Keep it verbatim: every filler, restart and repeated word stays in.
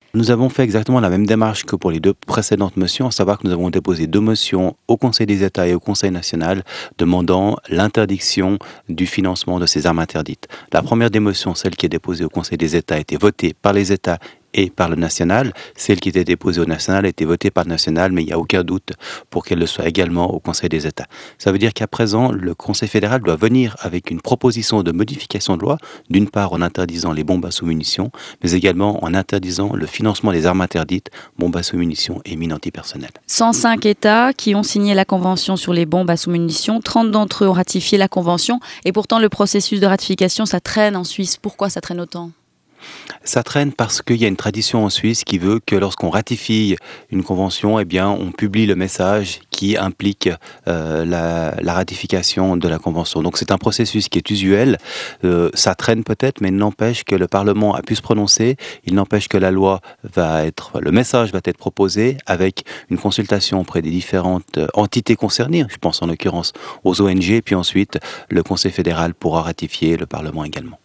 Nous avons fait exactement la même démarche que pour les deux précédentes motions, à savoir que nous avons déposé deux motions au Conseil des États et au Conseil national demandant l'interdiction du financement de ces armes interdites. La première des motions, celle qui est déposée au Conseil des États, a été votée par les États et par le national. Celle qui était déposée au national a été votée par le national, mais il n'y a aucun doute pour qu'elle le soit également au Conseil des États. Ça veut dire qu'à présent, le Conseil fédéral doit venir avec une proposition de modification de loi, d'une part en interdisant les bombes à sous-munitions, mais également en interdisant le financement des armes interdites, bombes à sous-munitions et mines antipersonnelles. cent cinq États qui ont signé la Convention sur les bombes à sous-munitions, trente d'entre eux ont ratifié la Convention, et pourtant le processus de ratification, ça traîne en Suisse. Pourquoi ça traîne autant ? Ça traîne parce qu'il y a une tradition en Suisse qui veut que lorsqu'on ratifie une convention, eh bien, on publie le message qui implique euh, la, la ratification de la convention. Donc c'est un processus qui est usuel. Euh, ça traîne peut-être, mais il n'empêche que le Parlement a pu se prononcer. Il n'empêche que la loi va être, le message va être proposé avec une consultation auprès des différentes entités concernées. Je pense en l'occurrence aux O N G, puis ensuite le Conseil fédéral pourra ratifier, le Parlement également.